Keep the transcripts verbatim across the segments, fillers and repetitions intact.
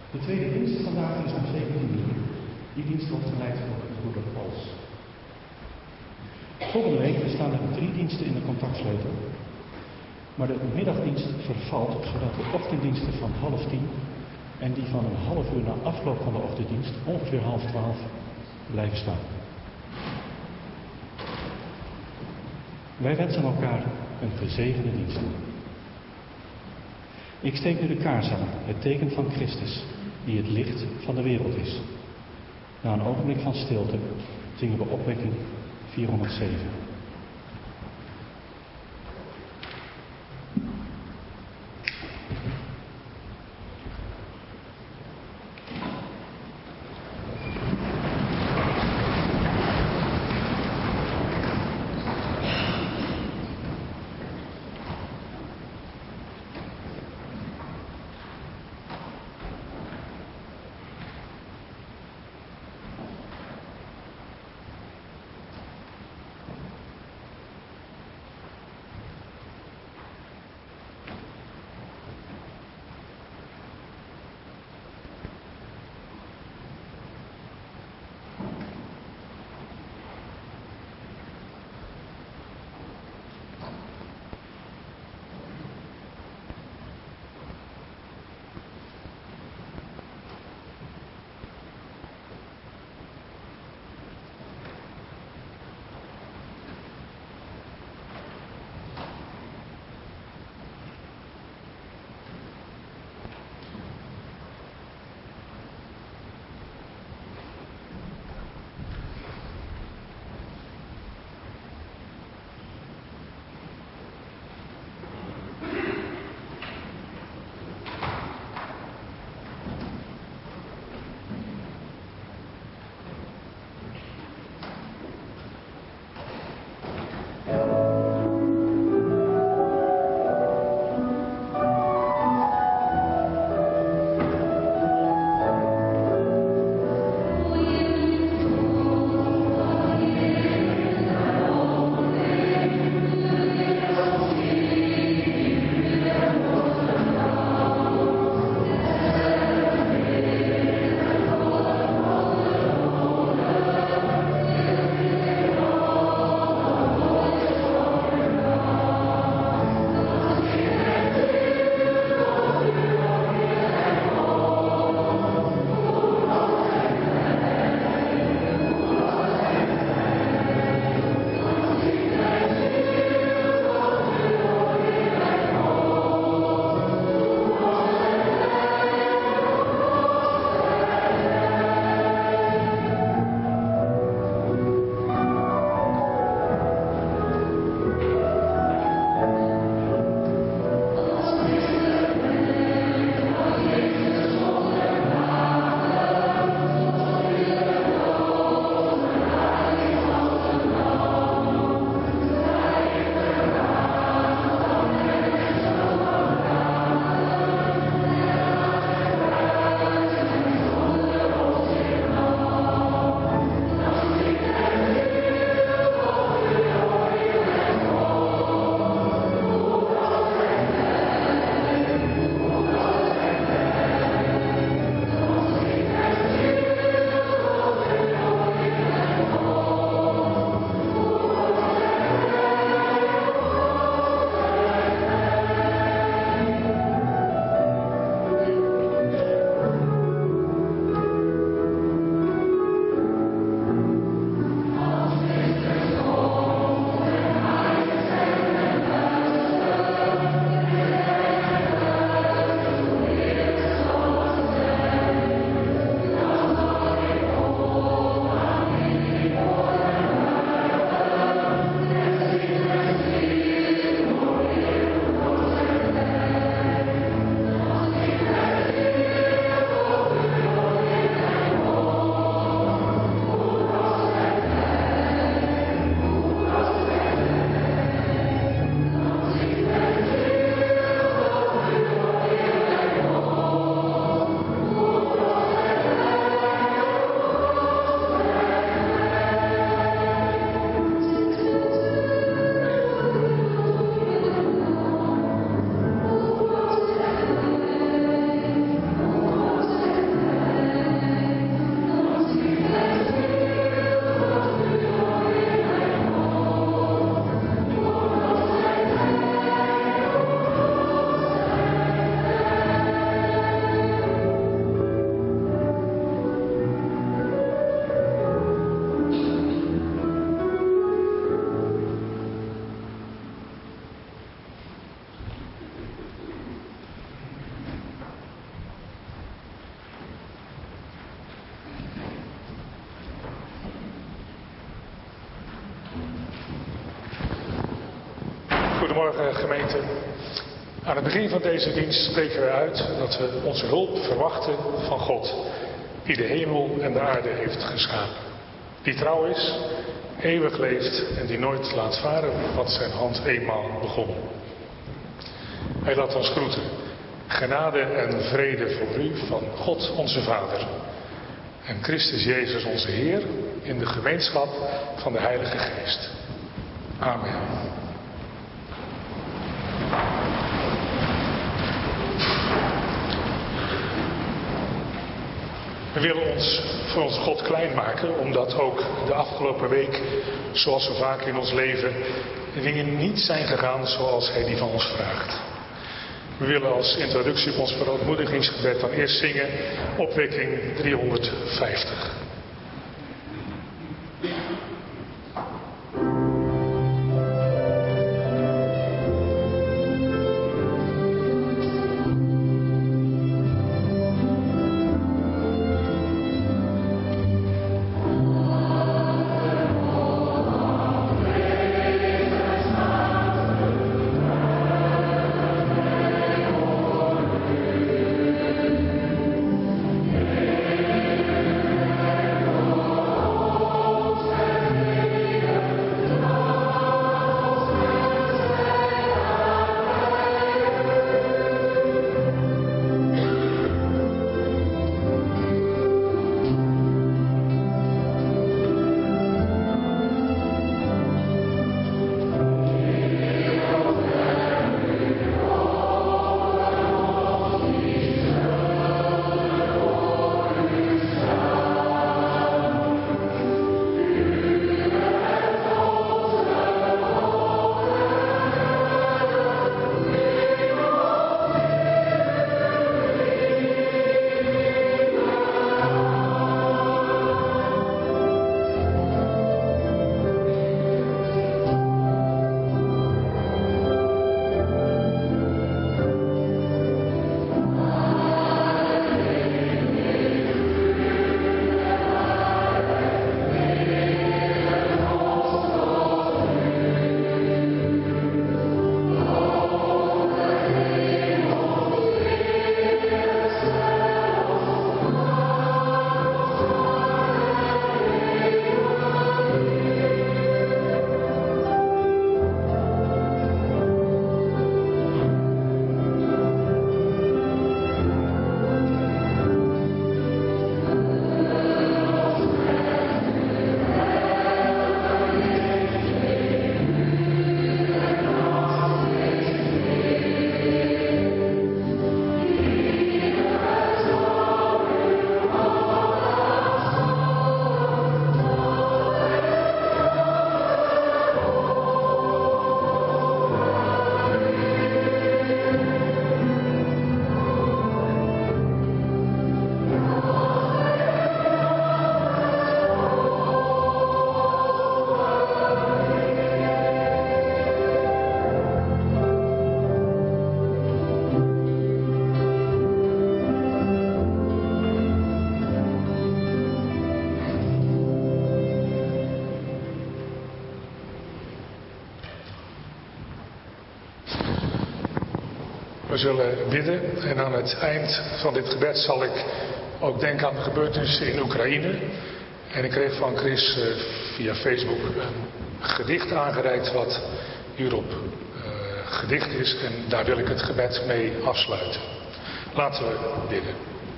De tweede dienst vandaag is om zeventien uur. Die dienst wordt geleid door broeder Pals. Volgende week staan er drie diensten in de contactsleutel. Maar de middagdienst vervalt, zodat de ochtenddiensten van half tien en die van een half uur na afloop van de ochtenddienst, ongeveer half twaalf, blijven staan. Wij wensen elkaar een gezegende dienst. Ik steek nu de kaars aan, het teken van Christus, die het licht van de wereld is. Na een ogenblik van stilte zingen we opwekking vierhonderdzeven. Goedemorgen gemeente. Aan het begin van deze dienst spreken we uit dat we onze hulp verwachten van God, die de hemel en de aarde heeft geschapen. Die trouw is, eeuwig leeft en die nooit laat varen wat zijn hand eenmaal begon. Hij laat ons groeten. Genade en vrede voor u van God onze Vader en Christus Jezus onze Heer in de gemeenschap van de Heilige Geest. Amen. We willen ons voor ons God klein maken, omdat ook de afgelopen week, zoals zo vaak in ons leven, de dingen niet zijn gegaan zoals Hij die van ons vraagt. We willen als introductie op ons verootmoedigingsgebed dan eerst zingen opwekking driehonderdvijftig. We zullen bidden en aan het eind van dit gebed zal ik ook denken aan de gebeurtenissen in Oekraïne. En ik kreeg van Chris uh, via Facebook een gedicht aangereikt wat hierop uh, gedicht is. En daar wil ik het gebed mee afsluiten. Laten we bidden.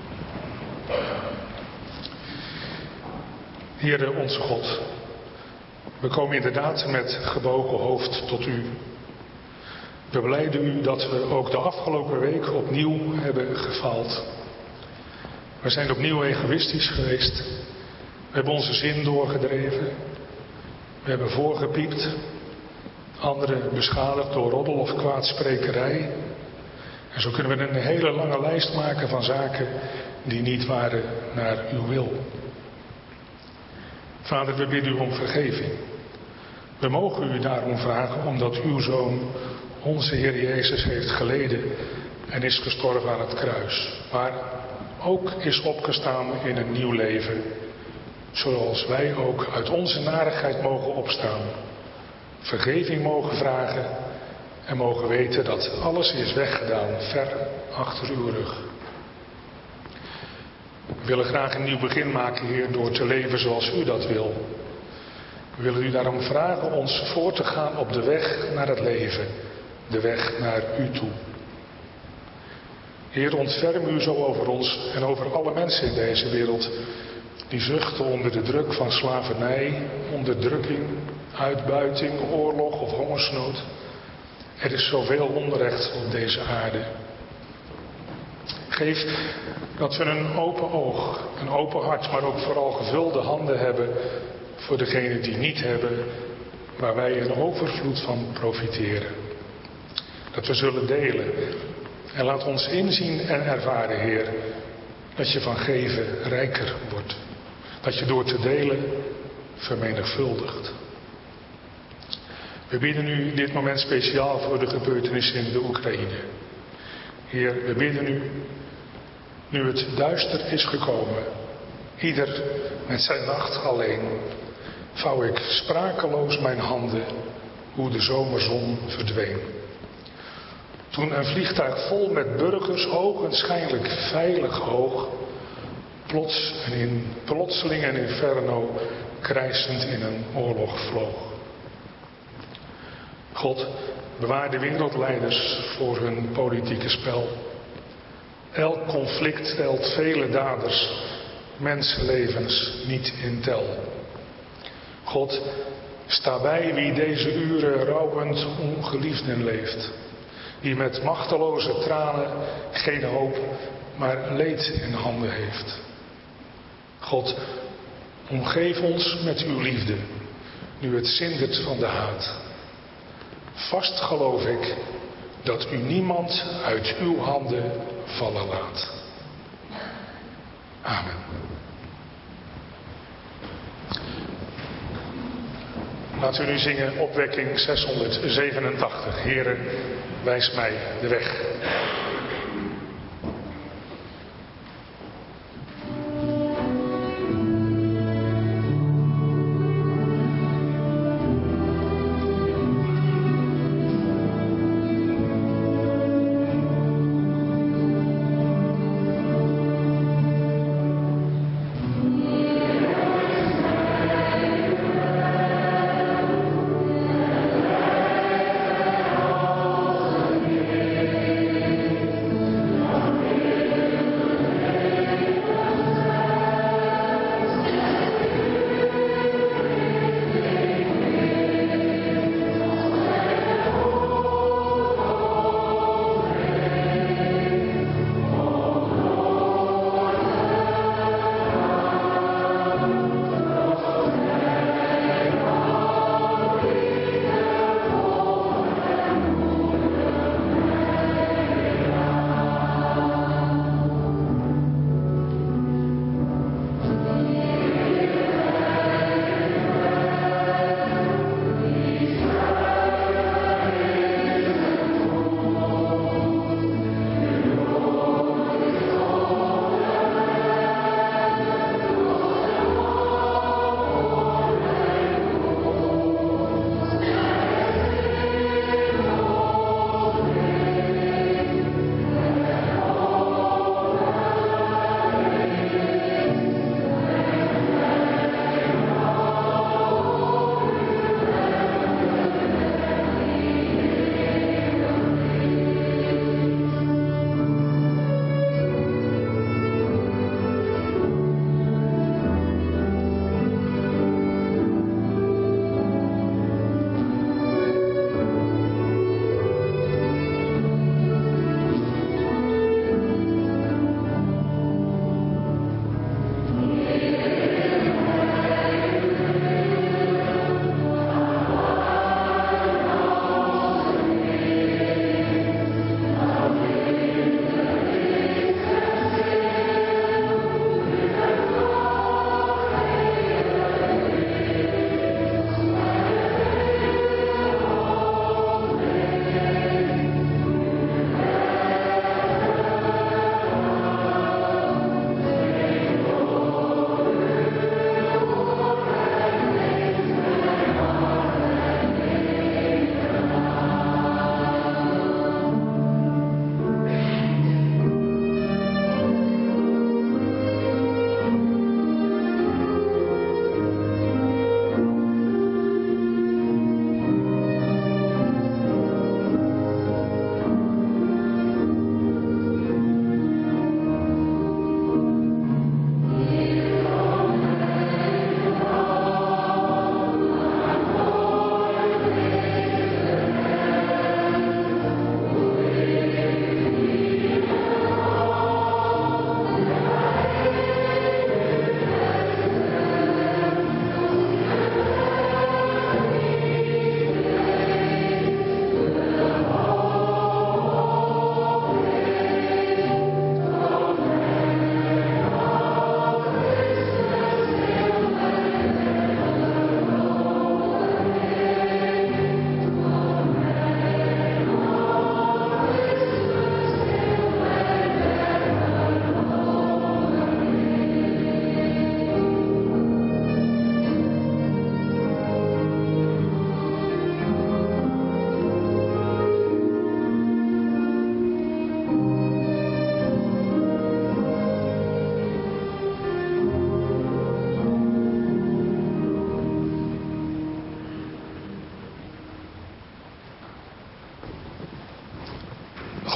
Heere onze God, we komen inderdaad met gebogen hoofd tot u. We belijden u dat we ook de afgelopen week opnieuw hebben gefaald. We zijn opnieuw egoïstisch geweest. We hebben onze zin doorgedreven. We hebben voorgepiept. Anderen beschadigd door roddel of kwaadsprekerij. En zo kunnen we een hele lange lijst maken van zaken die niet waren naar uw wil. Vader, we bidden u om vergeving. We mogen u daarom vragen omdat uw Zoon, onze Heer Jezus, heeft geleden en is gestorven aan het kruis. Maar ook is opgestaan in een nieuw leven. Zoals wij ook uit onze narigheid mogen opstaan. Vergeving mogen vragen en mogen weten dat alles is weggedaan, ver achter uw rug. We willen graag een nieuw begin maken, Heer, door te leven zoals u dat wil. We willen u daarom vragen ons voor te gaan op de weg naar het leven, de weg naar u toe. Heer, ontferm u zo over ons en over alle mensen in deze wereld die zuchten onder de druk van slavernij, onderdrukking, uitbuiting, oorlog of hongersnood. Er is zoveel onrecht op deze aarde. Geef dat we een open oog, een open hart, maar ook vooral gevulde handen hebben voor degenen die niet hebben, waar wij een overvloed van profiteren. Dat we zullen delen. En laat ons inzien en ervaren, Heer, dat je van geven rijker wordt. Dat je door te delen vermenigvuldigt. We bidden u dit moment speciaal voor de gebeurtenissen in de Oekraïne. Heer, we bidden u, nu het duister is gekomen, ieder met zijn nacht alleen, vouw ik sprakeloos mijn handen, hoe de zomerzon verdween. Toen een vliegtuig vol met burgers, ogenschijnlijk veilig hoog, plots en in plotseling en inferno krijsend in een oorlog vloog. God, bewaar de wereldleiders voor hun politieke spel. Elk conflict stelt vele daders, mensenlevens niet in tel. God, sta bij wie deze uren rouwend ongeliefden leeft. Die met machteloze tranen geen hoop, maar leed in handen heeft. God, omgeef ons met uw liefde, nu het zindert van de haat. Vast geloof ik dat u niemand uit uw handen vallen laat. Amen. Laten we nu zingen opwekking zeshonderdzevenentachtig. Heere, wijs mij de weg.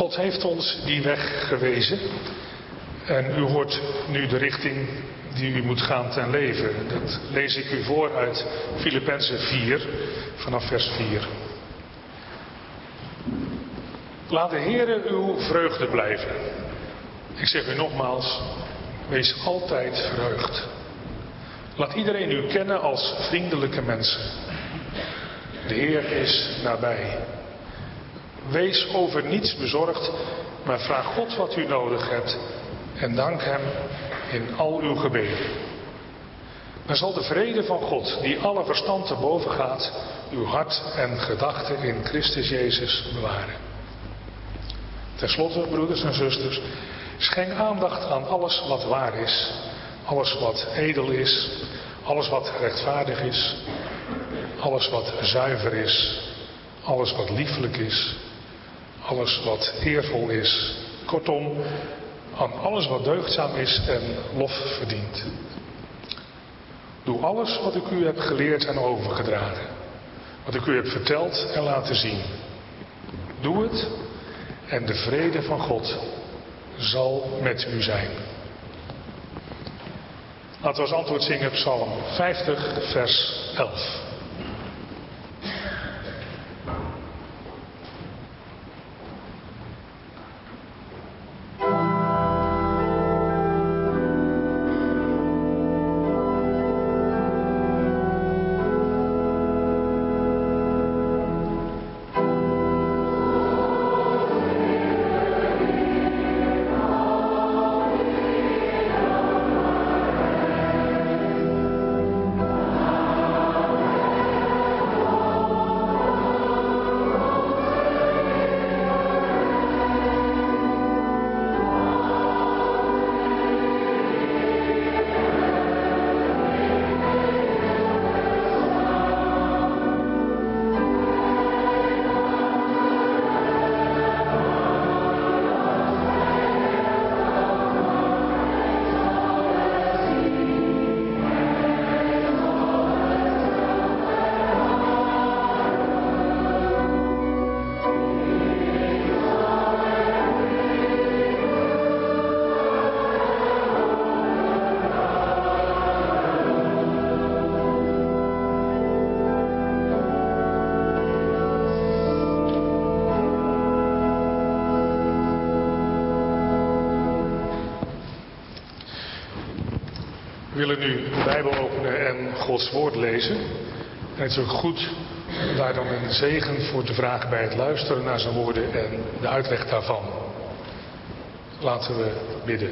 God heeft ons die weg gewezen. En u hoort nu de richting die u moet gaan ten leven. Dat lees ik u voor uit Filippenzen vier, vanaf vers vier. Laat de Heere uw vreugde blijven. Ik zeg u nogmaals, wees altijd verheugd. Laat iedereen u kennen als vriendelijke mensen. De Heer is nabij. Wees over niets bezorgd, maar vraag God wat u nodig hebt en dank Hem in al uw gebeden. Dan zal de vrede van God, die alle verstand te boven gaat, uw hart en gedachten in Christus Jezus bewaren. Ten slotte, broeders en zusters, schenk aandacht aan alles wat waar is, alles wat edel is, alles wat rechtvaardig is, alles wat zuiver is, alles wat lieflijk is, alles wat eervol is. Kortom, aan alles wat deugdzaam is en lof verdient. Doe alles wat ik u heb geleerd en overgedragen, wat ik u heb verteld en laten zien. Doe het en de vrede van God zal met u zijn. Laten we als antwoord zingen Psalm vijftig, vers elf. We willen nu de Bijbel openen en Gods woord lezen. En het is ook goed om daar dan een zegen voor te vragen bij het luisteren naar zijn woorden en de uitleg daarvan. Laten we bidden.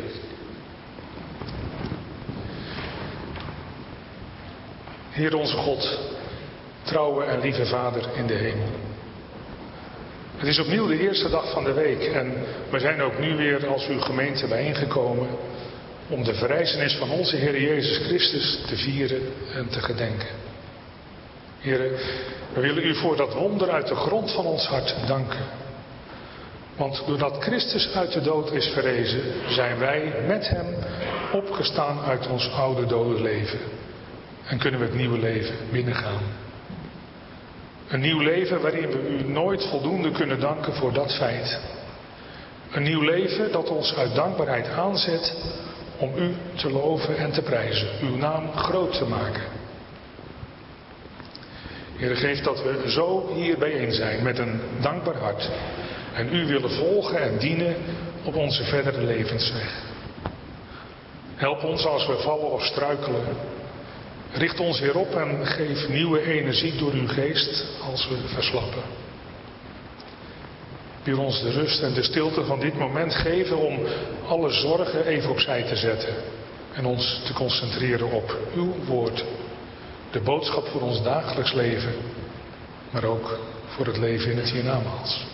Heer onze God, trouwe en lieve Vader in de hemel. Het is opnieuw de eerste dag van de week en we zijn ook nu weer als uw gemeente bijeengekomen om de verrijzenis van onze Heer Jezus Christus te vieren en te gedenken. Heer, we willen u voor dat wonder uit de grond van ons hart danken. Want doordat Christus uit de dood is verrezen, zijn wij met hem opgestaan uit ons oude dode leven. En kunnen we het nieuwe leven binnengaan. Een nieuw leven waarin we u nooit voldoende kunnen danken voor dat feit. Een nieuw leven dat ons uit dankbaarheid aanzet om u te loven en te prijzen, uw naam groot te maken. Heer, geef dat we zo hier bijeen zijn met een dankbaar hart en u willen volgen en dienen op onze verdere levensweg. Help ons als we vallen of struikelen. Richt ons weer op en geef nieuwe energie door uw geest als we verslappen. Wil ons de rust en de stilte van dit moment geven om alle zorgen even opzij te zetten en ons te concentreren op uw woord. De boodschap voor ons dagelijks leven, maar ook voor het leven in het hiernamaals.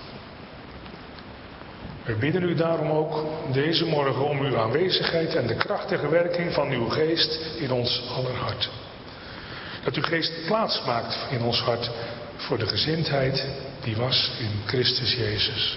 We bidden u daarom ook deze morgen om uw aanwezigheid en de krachtige werking van uw geest in ons aller hart. Dat uw geest plaats maakt in ons hart voor de gezindheid die was in Christus Jezus.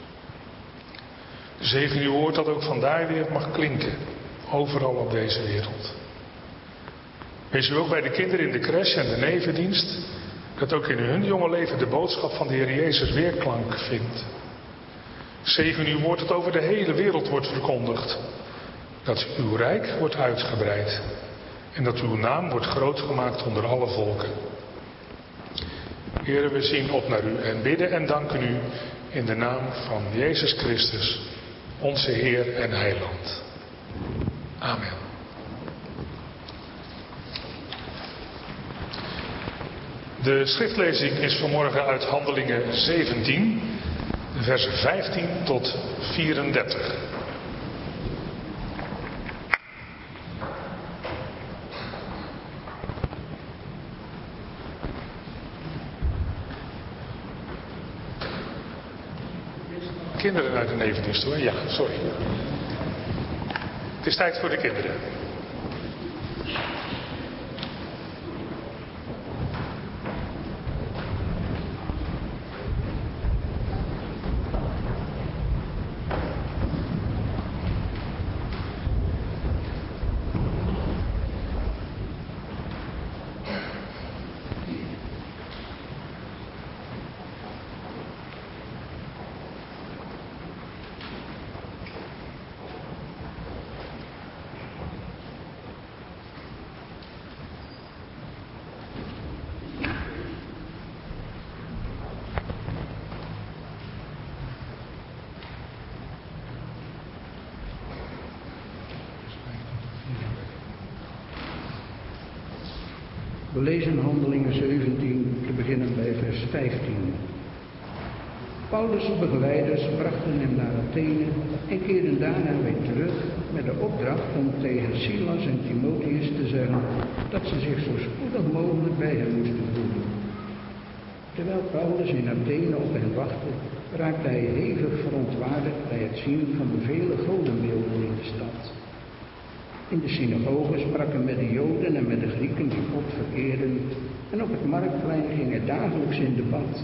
Zegen uw woord dat ook vandaar weer mag klinken, overal op deze wereld. Wees u ook bij de kinderen in de crèche en de nevendienst, dat ook in hun jonge leven de boodschap van de Heer Jezus weerklank vindt. Zegen uw woord dat over de hele wereld wordt verkondigd. Dat uw rijk wordt uitgebreid. En dat uw naam wordt groot gemaakt onder alle volken. Heere, we zien op naar u en bidden en danken u in de naam van Jezus Christus, onze Heer en Heiland. Amen. De schriftlezing is vanmorgen uit Handelingen zeventien, versen vijftien tot vierendertig. Kinderen uit de nevendienst hoor. Ja, sorry. Het is tijd voor de kinderen. We lezen Handelingen zeventien, te beginnen bij vers vijftien. Paulus' begeleiders brachten hem naar Athene en keerden daarna weer terug met de opdracht om tegen Silas en Timotheus te zeggen dat ze zich zo spoedig mogelijk bij hem moesten voegen. Terwijl Paulus in Athene op hen wachtte, raakte hij hevig verontwaardigd bij het zien van de vele godenbeelden in de stad. In de synagoge sprak hij met de Joden en met de Grieken die God vereerden, en op het marktplein ging hij dagelijks in debat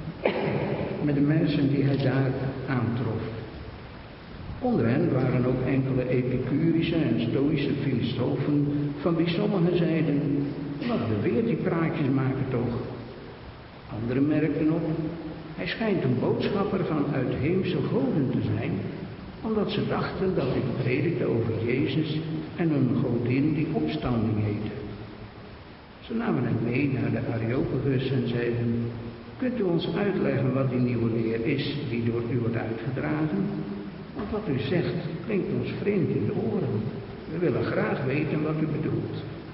met de mensen die hij daar aantrof. Onder hen waren ook enkele Epicurische en Stoïsche filosofen, van wie sommigen zeiden: wat beweert die praatjes maken toch? Anderen merkten op: hij schijnt een boodschapper van uitheemse goden te zijn, omdat ze dachten dat hij predikte over Jezus en een godin die opstanding heette. Ze namen hem mee naar de Areopagus en zeiden: kunt u ons uitleggen wat die nieuwe leer is die door u wordt uitgedragen? Want wat u zegt klinkt ons vreemd in de oren. We willen graag weten wat u bedoelt.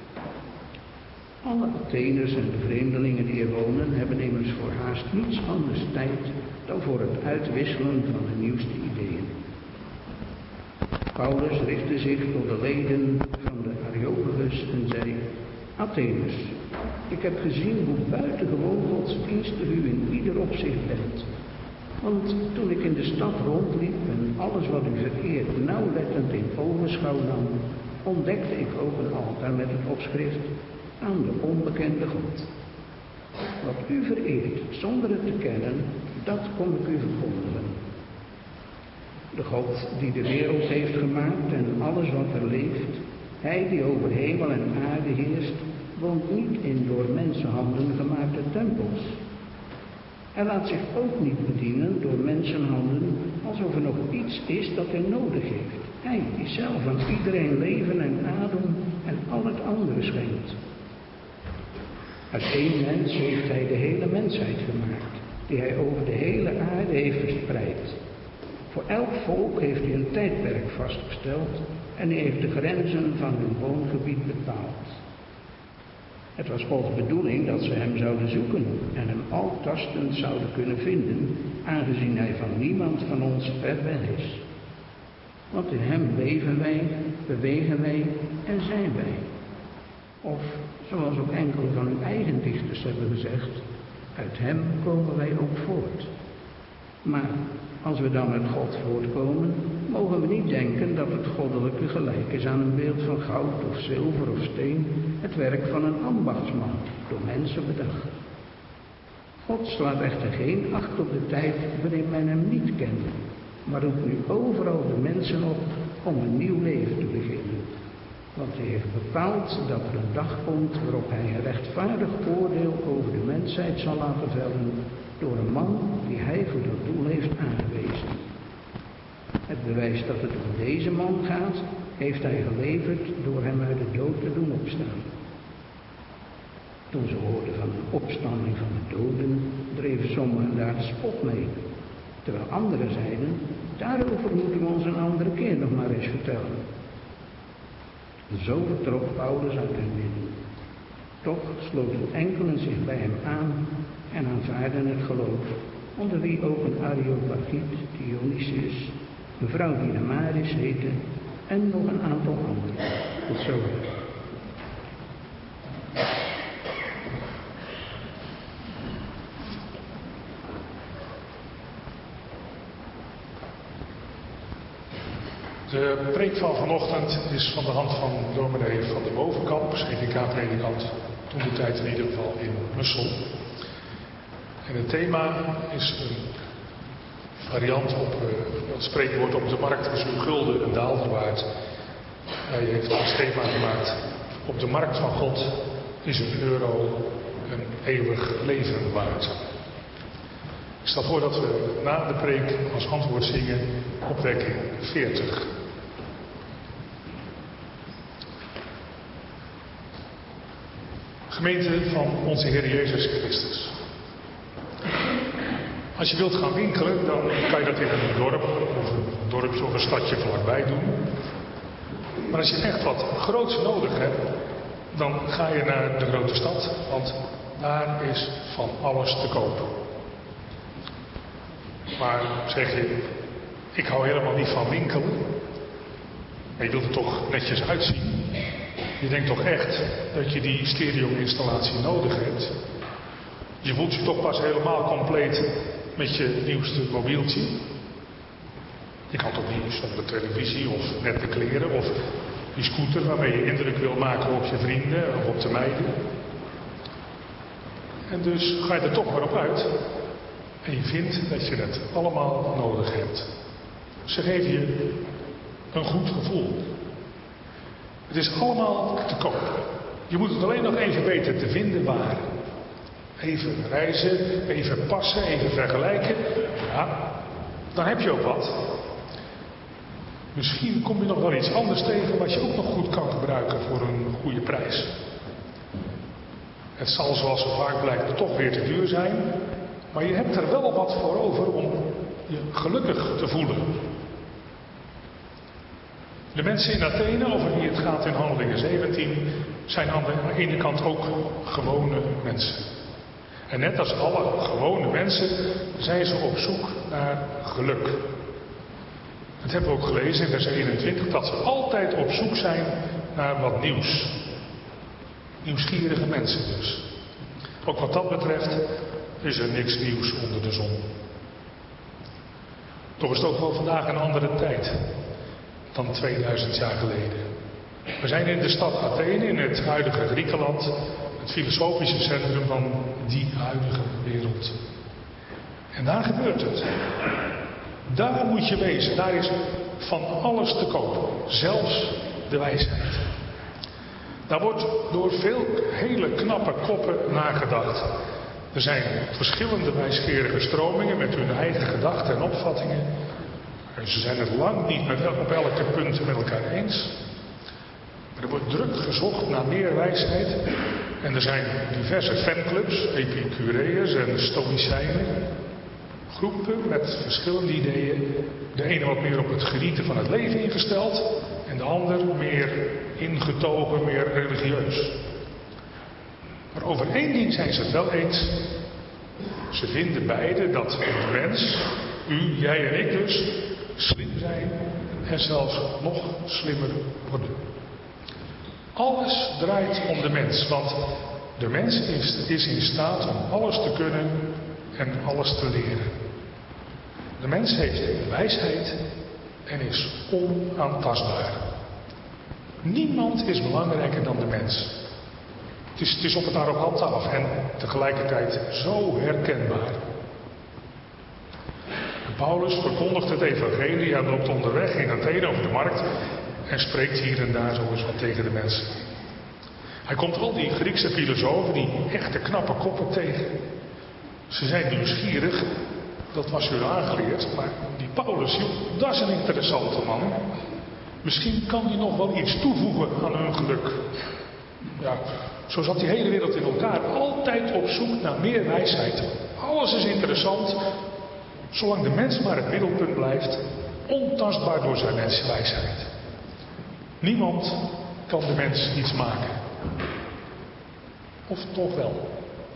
Alle Atheners en de vreemdelingen die er wonen hebben immers voor haast niets anders tijd dan voor het uitwisselen van de nieuwste ideeën. Paulus richtte zich tot de leden van de Areopagus en zei: Atheners, ik heb gezien hoe buitengewoon godsdienstig u in ieder opzicht bent. Want toen ik in de stad rondliep en alles wat u vereert nauwlettend in ogenschouw nam, ontdekte ik ook een altaar met het opschrift: aan de onbekende God. Wat u vereert zonder het te kennen, dat kom ik u verkondigen. De God die de wereld heeft gemaakt en alles wat er leeft, hij die over hemel en aarde heerst, woont niet in door mensenhanden gemaakte tempels. Hij laat zich ook niet bedienen door mensenhanden alsof er nog iets is dat hij nodig heeft. Hij die zelf aan iedereen leven en adem en al het andere schenkt. Uit één mens heeft hij de hele mensheid gemaakt, die hij over de hele aarde heeft verspreid. Voor elk volk heeft hij een tijdperk vastgesteld en hij heeft de grenzen van hun woongebied bepaald. Het was Gods bedoeling dat ze hem zouden zoeken en hem altastend zouden kunnen vinden, aangezien hij van niemand van ons ver weg is. Want in hem leven wij, bewegen wij en zijn wij. Of, zoals ook enkele van uw eigen dichters hebben gezegd, uit hem komen wij ook voort. Maar als we dan uit God voortkomen, mogen we niet denken dat het goddelijke gelijk is aan een beeld van goud of zilver of steen, het werk van een ambachtsman, door mensen bedacht. God slaat echter geen acht op de tijd waarin men hem niet kende, maar roept nu overal de mensen op om een nieuw leven te beginnen. Want hij heeft bepaald dat er een dag komt waarop hij een rechtvaardig oordeel over de mensheid zal laten vellen door een man die hij voor dat doel heeft aangewezen. bewijst dat het om deze man gaat, heeft hij geleverd door hem uit de dood te doen opstaan. Toen ze hoorden van een opstanding van de doden, dreven sommigen daar de spot mee. Terwijl anderen zeiden, daarover moeten we ons een andere keer nog maar eens vertellen. Zo vertrok Paulus uit hun midden. Toch sloten enkelen zich bij hem aan en aanvaarden het geloof, onder wie ook een Areopagiet, Dionysius, een vrouw die Damaris heette en nog een aantal anderen. Tot zover. De preek van vanochtend is van de hand van dominee Van der Bovenkamp, C D K-predikant, toen de tijd in ieder geval in Mussel. En het thema is een variant op uh, het spreekwoord op de markt is uw gulden een daalder waard. Hij heeft een thema gemaakt, op de markt van God is een euro een eeuwig leven waard. Ik stel voor dat we na de preek als antwoord zingen opwekking veertig. Gemeente van onze Heer Jezus Christus. Als je wilt gaan winkelen, dan kan je dat in een dorp of een dorpje of een stadje vlakbij doen. Maar als je echt wat groots nodig hebt, dan ga je naar de grote stad, want daar is van alles te koop. Maar zeg je, ik hou helemaal niet van winkelen. Maar je wilt er toch netjes uitzien. Je denkt toch echt dat je die stereo-installatie nodig hebt. Je voelt je toch pas helemaal compleet met je nieuwste mobieltje. Je kan toch niet zonder televisie of nette kleren of die scooter waarmee je indruk wil maken op je vrienden of op de meiden. En dus ga je er toch maar op uit. En je vindt dat je het allemaal nodig hebt. Ze geven je een goed gevoel. Het is allemaal te koop. Je moet het alleen nog even weten te vinden waar. Even reizen, even passen, even vergelijken. Ja, dan heb je ook wat. Misschien kom je nog wel iets anders tegen wat je ook nog goed kan gebruiken voor een goede prijs. Het zal zoals zo vaak blijkt toch weer te duur zijn. Maar je hebt er wel wat voor over om je gelukkig te voelen. De mensen in Athene, over wie het gaat in Handelingen zeventien, zijn aan de ene kant ook gewone mensen. En net als alle gewone mensen zijn ze op zoek naar geluk. Dat hebben we ook gelezen in vers eenentwintig, dat ze altijd op zoek zijn naar wat nieuws. Nieuwsgierige mensen dus. Ook wat dat betreft is er niks nieuws onder de zon. Toch is het ook wel vandaag een andere tijd dan tweeduizend jaar geleden. We zijn in de stad Athene, in het huidige Griekenland, het filosofische centrum van die huidige wereld. En daar gebeurt het. Daar moet je wezen. Daar is van alles te koop. Zelfs de wijsheid. Daar wordt door veel hele knappe koppen nagedacht. Er zijn verschillende wijsgerige stromingen met hun eigen gedachten en opvattingen. En ze zijn het lang niet met op elke punt met elkaar eens. Maar er wordt druk gezocht naar meer wijsheid. En er zijn diverse fanclubs, Epicureërs en Stoïcijnen. Groepen met verschillende ideeën. De ene wat meer op het genieten van het leven ingesteld. En de ander meer ingetogen, meer religieus. Maar over één ding zijn ze het wel eens. Ze vinden beide dat de mens, u, jij en ik dus, slim zijn en zelfs nog slimmer worden. Alles draait om de mens, want de mens is, is in staat om alles te kunnen en alles te leren. De mens heeft wijsheid en is onaantastbaar. Niemand is belangrijker dan de mens. Het is, het is op het arrogante af en tegelijkertijd zo herkenbaar. En Paulus verkondigt het evangelie, hij loopt onderweg in Athene over de markt en spreekt hier en daar zo eens wat tegen de mensen. Hij komt al die Griekse filosofen, die echte knappe koppen tegen. Ze zijn nieuwsgierig, dat was hun aangeleerd, maar die Paulus, joh, dat is een interessante man. Misschien kan hij nog wel iets toevoegen aan hun geluk. Ja, zo zat die hele wereld in elkaar. Altijd op zoek naar meer wijsheid. Alles is interessant, zolang de mens maar het middelpunt blijft, ontastbaar door zijn mensenwijsheid. Niemand kan de mens iets maken. Of toch wel?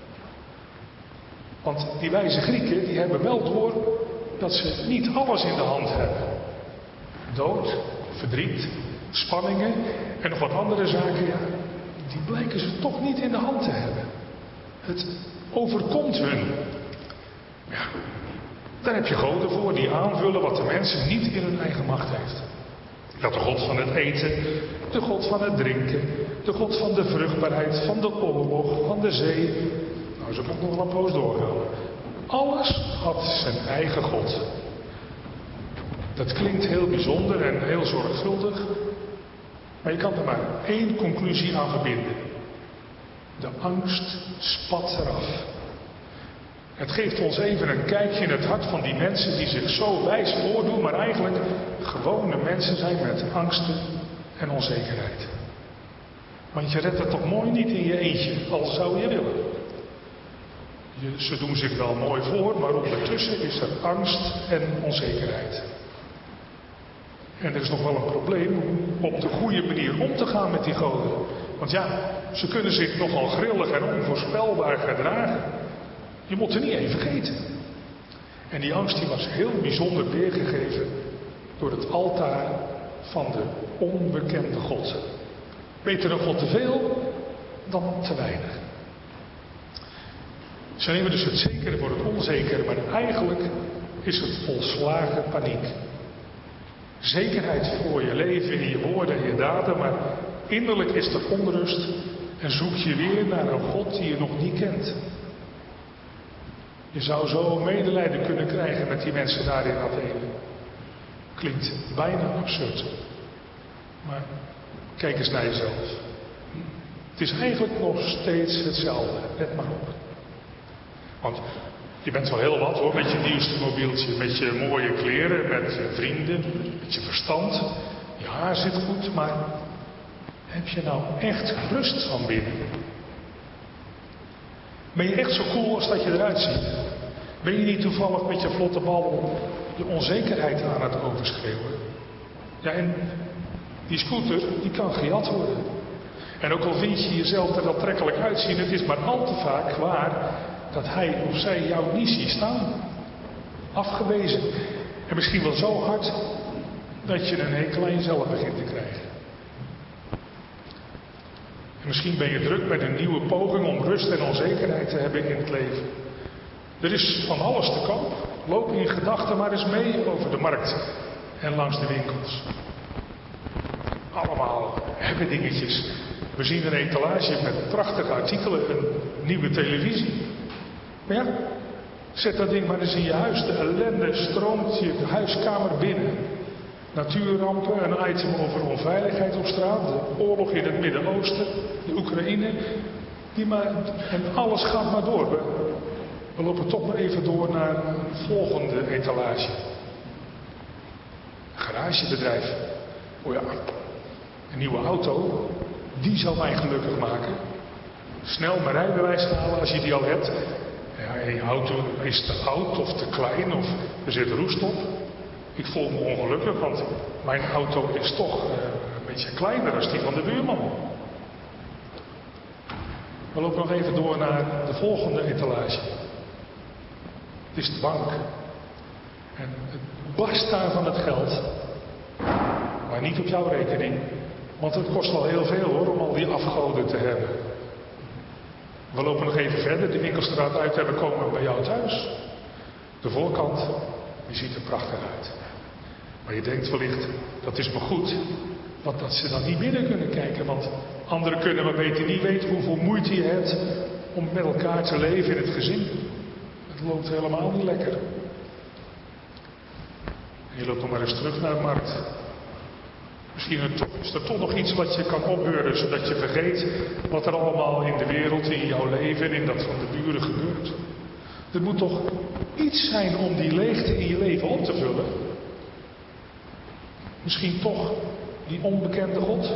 Want die wijze Grieken, die hebben wel door dat ze niet alles in de hand hebben. Dood, verdriet, spanningen en nog wat andere zaken, ja, die blijken ze toch niet in de hand te hebben. Het overkomt hun. Ja, daar heb je goden voor die aanvullen wat de mensen niet in hun eigen macht heeft. Dat de God van het eten, de God van het drinken, de God van de vruchtbaarheid, van de oorlog, van de zee. Nou, zo kan ik nog wel een poos doorgaan. Alles had zijn eigen God. Dat klinkt heel bijzonder en heel zorgvuldig, maar je kan er maar één conclusie aan verbinden. De angst spat eraf. Het geeft ons even een kijkje in het hart van die mensen die zich zo wijs voordoen, maar eigenlijk gewone mensen zijn met angsten en onzekerheid. Want je redt het toch mooi niet in je eentje, al zou je willen. Je, ze doen zich wel mooi voor, maar ondertussen is er angst en onzekerheid. En er is nog wel een probleem om op de goede manier om te gaan met die goden. Want ja, ze kunnen zich nogal grillig en onvoorspelbaar gedragen. Je moet er niet één vergeten. En die angst die was heel bijzonder weergegeven door het altaar van de onbekende God. Beter een God te veel dan te weinig. Ze nemen dus het zekere voor het onzekere, maar eigenlijk is het volslagen paniek. Zekerheid voor je leven, in je woorden en je daden, maar innerlijk is er onrust en zoek je weer naar een God die je nog niet kent. Je zou zo medelijden kunnen krijgen met die mensen daar in Athene. Klinkt bijna absurd. Maar kijk eens naar jezelf. Het is eigenlijk nog steeds hetzelfde. Let maar op. Want je bent wel heel wat hoor, met je nieuwste mobieltje, met je mooie kleren, met je vrienden, met je verstand. Je haar zit goed, maar heb je nou echt rust van binnen? Ben je echt zo cool als dat je eruit ziet? Ben je niet toevallig met je vlotte bal je onzekerheid aan het overschreeuwen? Ja, en die scooter, die kan gejat worden. En ook al vind je jezelf er aantrekkelijk uitzien, het is maar al te vaak waar dat hij of zij jou niet ziet staan. Afgewezen. En misschien wel zo hard dat je een hekel aan jezelf begint te krijgen. En misschien ben je druk met een nieuwe poging om rust en onzekerheid te hebben in het leven. Er is van alles te koop. Loop in gedachten maar eens mee over de markt en langs de winkels. Allemaal hebben dingetjes. We zien een etalage met prachtige artikelen, een nieuwe televisie. Maar ja, zet dat ding maar eens in je huis. De ellende stroomt je huiskamer binnen. Natuurrampen, een item over onveiligheid op straat, de oorlog in het Midden-Oosten, de Oekraïne. Die maar, en alles gaat maar door. We, we lopen toch maar even door naar een volgende etalage. Een garagebedrijf. Oh ja, een nieuwe auto. Die zou mij gelukkig maken. Snel mijn rijbewijs halen als je die al hebt. Ja, je auto is te oud of te klein of er zit roest op. Ik voel me ongelukkig, want mijn auto is toch uh, een beetje kleiner dan die van de buurman. We lopen nog even door naar de volgende etalage. Het is de bank. En het barst daar van het geld. Maar niet op jouw rekening. Want het kost al heel veel hoor, om al die afgoden te hebben. We lopen nog even verder, de winkelstraat uit en we komen bij jou thuis. De voorkant, die ziet er prachtig uit. Maar je denkt wellicht, dat is maar goed, want dat ze dan niet binnen kunnen kijken. Want anderen kunnen maar beter niet weten hoeveel moeite je hebt om met elkaar te leven in het gezin. Het loopt helemaal niet lekker. En je loopt nog maar eens terug naar de markt. Misschien is er toch nog iets wat je kan opbeuren, zodat je vergeet wat er allemaal in de wereld, in jouw leven en in dat van de buren gebeurt. Er moet toch iets zijn om die leegte in je leven op te vullen. Misschien toch die onbekende God?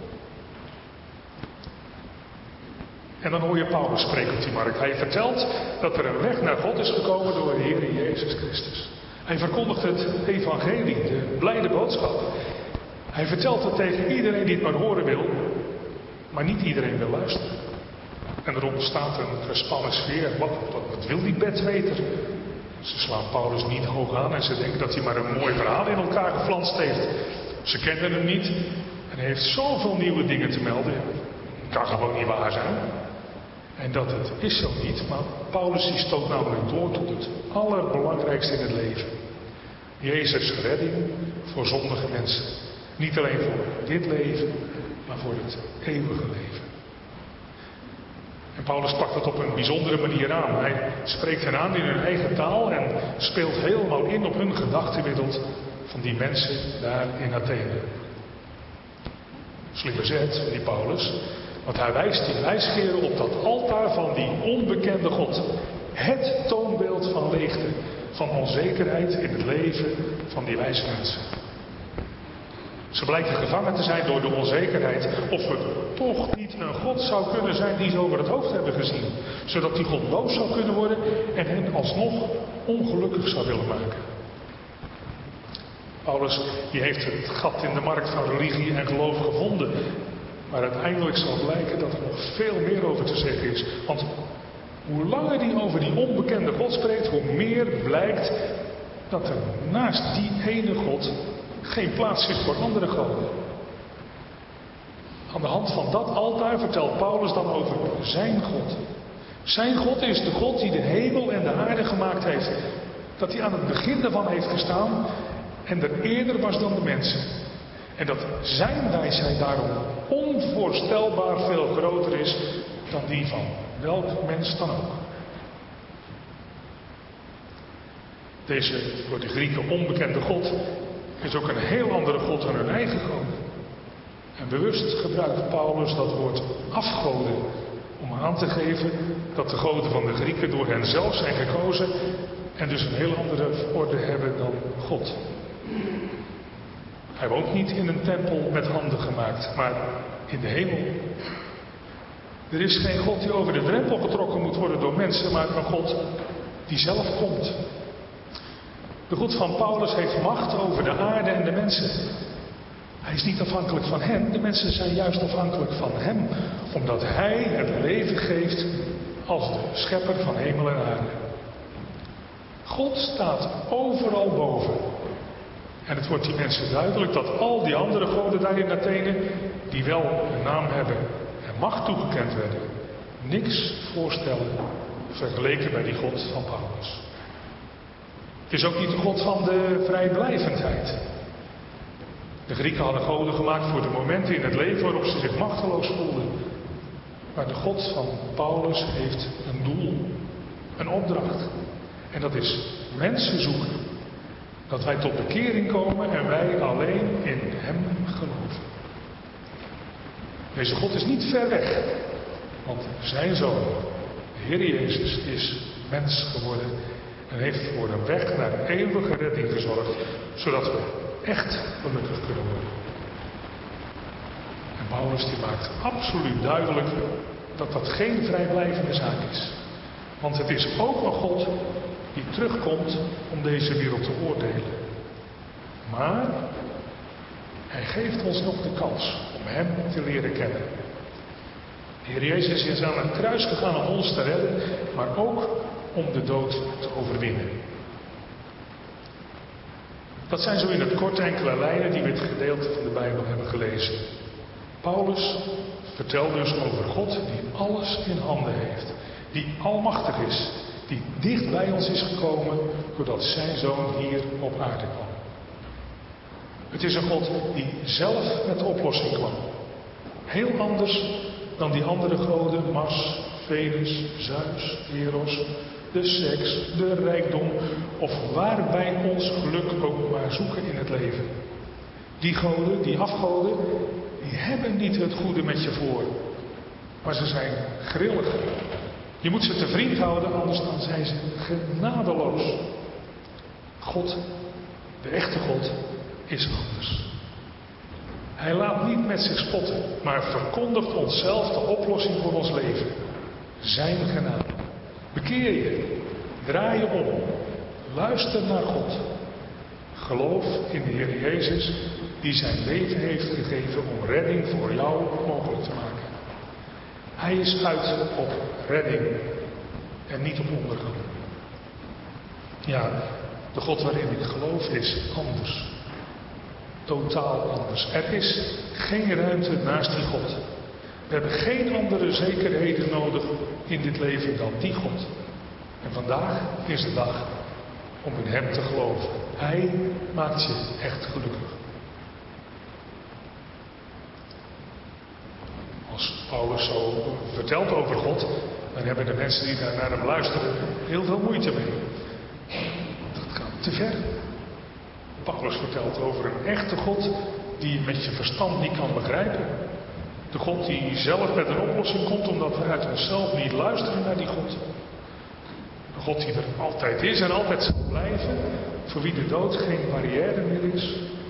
En dan hoor je Paulus spreken op die markt. Hij vertelt dat er een weg naar God is gekomen door de Heer Jezus Christus. Hij verkondigt het evangelie, de blijde boodschap. Hij vertelt het tegen iedereen die het maar horen wil, maar niet iedereen wil luisteren. En er ontstaat een gespannen sfeer. Wat, wat, wat wil die bedweter? Ze slaan Paulus niet hoog aan en ze denken dat hij maar een mooi verhaal in elkaar geflanst heeft. Ze kennen hem niet en hij heeft zoveel nieuwe dingen te melden. Kan gewoon niet waar zijn. En dat het is zo niet, maar Paulus die stoot namelijk door tot het allerbelangrijkste in het leven. Jezus' redding voor zondige mensen. Niet alleen voor dit leven, maar voor het eeuwige leven. En Paulus pakt het op een bijzondere manier aan. Hij spreekt hen aan in hun eigen taal en speelt helemaal in op hun gedachtenwereld van die mensen daar in Athene. Slimme zet van die Paulus, want hij wijst die wijsgeren op dat altaar van die onbekende God. Het toonbeeld van leegte, van onzekerheid in het leven van die wijze mensen. Ze blijken gevangen te zijn door de onzekerheid of er toch niet een God zou kunnen zijn die ze over het hoofd hebben gezien. Zodat die God boos zou kunnen worden en hen alsnog ongelukkig zou willen maken. Paulus die heeft het gat in de markt van religie en geloof gevonden. Maar uiteindelijk zal blijken dat er nog veel meer over te zeggen is. Want hoe langer hij over die onbekende God spreekt, hoe meer blijkt dat er naast die ene God geen plaats is voor andere goden. Aan de hand van dat altaar vertelt Paulus dan over zijn God. Zijn God is de God die de hemel en de aarde gemaakt heeft. Dat hij aan het begin daarvan heeft gestaan en er eerder was dan de mensen. En dat zijn wijsheid daarom onvoorstelbaar veel groter is dan die van welk mens dan ook. Deze voor de Grieken onbekende God is ook een heel andere God dan hun eigen God. En bewust gebruikt Paulus dat woord afgoden om aan te geven dat de goden van de Grieken door hen zelf zijn gekozen en dus een heel andere orde hebben dan God. Hij woont niet in een tempel met handen gemaakt, maar in de hemel. Er is geen God die over de drempel getrokken moet worden door mensen, maar een God die zelf komt. De God van Paulus heeft macht over de aarde en de mensen. Hij is niet afhankelijk van hen, de mensen zijn juist afhankelijk van hem, omdat hij het leven geeft als de schepper van hemel en aarde. God staat overal boven. En het wordt die mensen duidelijk dat al die andere goden daar in Athene, die wel een naam hebben en macht toegekend werden, niks voorstellen vergeleken bij die God van Paulus. Het is ook niet de God van de vrijblijvendheid. De Grieken hadden goden gemaakt voor de momenten in het leven waarop ze zich machteloos voelden. Maar de God van Paulus heeft een doel, een opdracht. En dat is mensen zoeken. Dat wij tot bekering komen en wij alleen in hem geloven. Deze God is niet ver weg. Want zijn zoon, de Heer Jezus, is mens geworden. En heeft voor een weg naar eeuwige redding gezorgd. Zodat we echt gelukkig kunnen worden. En Paulus die maakt absoluut duidelijk dat dat geen vrijblijvende zaak is. Want het is ook een God die terugkomt om deze wereld te oordelen. Maar hij geeft ons nog de kans om hem te leren kennen. De Heer Jezus is aan het kruis gegaan om ons te redden, maar ook om de dood te overwinnen. Dat zijn zo in het kort enkele lijnen die we het gedeelte van de Bijbel hebben gelezen. Paulus vertelt dus over God die alles in handen heeft. Die almachtig is. Die dicht bij ons is gekomen doordat zijn zoon hier op aarde kwam. Het is een God die zelf met de oplossing kwam. Heel anders dan die andere goden, Mars, Venus, Zeus, Eros, de seks, de rijkdom of waar wij ons geluk ook maar zoeken in het leven. Die goden, die afgoden, die hebben niet het goede met je voor. Maar ze zijn grillig. Je moet ze te vriend houden, anders dan zijn ze genadeloos. God, de echte God, is anders. Hij laat niet met zich spotten, maar verkondigt onszelf de oplossing voor ons leven. Zijn genade. Bekeer je. Draai je om. Luister naar God. Geloof in de Heer Jezus, die zijn leven heeft gegeven om redding voor jou mogelijk te maken. Hij is uit op redding en niet op ondergang. Ja, de God waarin ik geloof is anders. Totaal anders. Er is geen ruimte naast die God. We hebben geen andere zekerheden nodig in dit leven dan die God. En vandaag is de dag om in Hem te geloven. Hij maakt je echt gelukkig. Als Paulus zo vertelt over God, dan hebben de mensen die daar naar hem luisteren heel veel moeite mee. Dat gaat te ver. Paulus vertelt over een echte God die je met je verstand niet kan begrijpen. De God die zelf met een oplossing komt omdat we uit onszelf niet luisteren naar die God. De God die er altijd is en altijd zal blijven, voor wie de dood geen barrière meer is.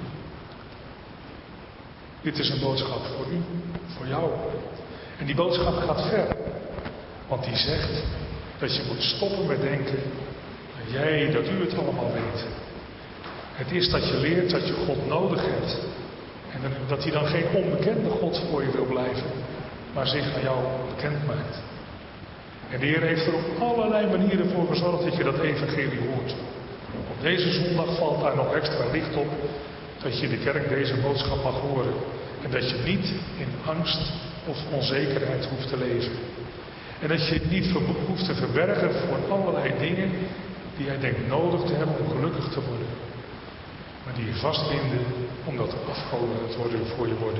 Dit is een boodschap voor u, voor jou. En die boodschap gaat ver. Want die zegt dat je moet stoppen met denken dat jij, dat u het allemaal weet. Het is dat je leert dat je God nodig hebt. En dat hij dan geen onbekende God voor je wil blijven, maar zich aan jou bekend maakt. En de Heer heeft er op allerlei manieren voor gezorgd dat je dat evangelie hoort. Op deze zondag valt daar nog extra licht op dat je de kerk deze boodschap mag horen. En dat je niet in angst of onzekerheid hoeft te leven. En dat je het niet hoeft te verbergen voor allerlei dingen die jij denkt nodig te hebben om gelukkig te worden. Maar die je vastbinden omdat er afgoden het worden voor je worden.